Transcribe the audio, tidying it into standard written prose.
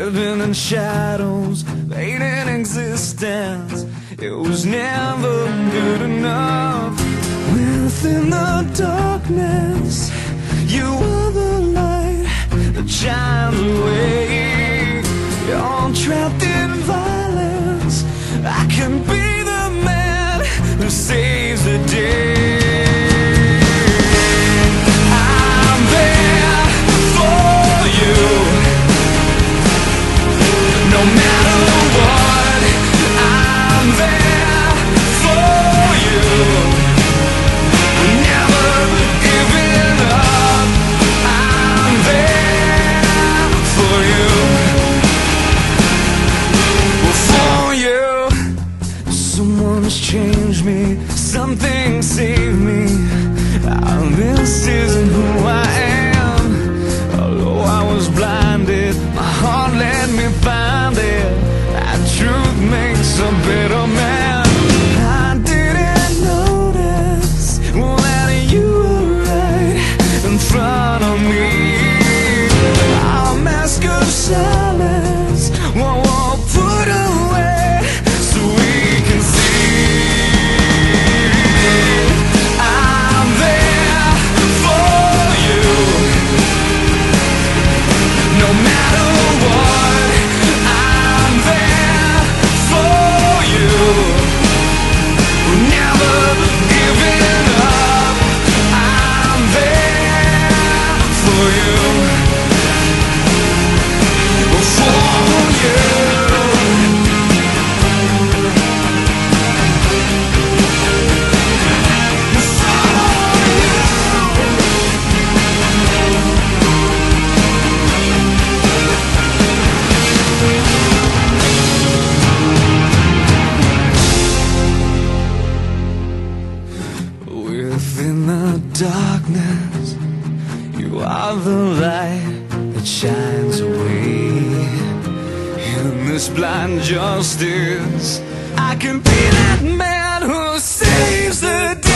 living in shadows, fading existence. It was never good enough. Within the darkness, you are the light that shines away. You're trapped in violence. I can be the man who saves the day. I'm there for you, no matter what. I'm there for you, never giving up. I'm there for you, for you. Someone's changed me, something saved me. This isn't who I am. Although I was blinded, my heart let me find it. That truth makes a better man. I didn't notice that you were right in front of me. Our mask of silence won't put away so we can see. I'm there for you, no matter what. I'm there for you, never giving up. I'm there for you, for you. Within the darkness, you are the light that shines away. In this blind justice, I can be that man who saves the day.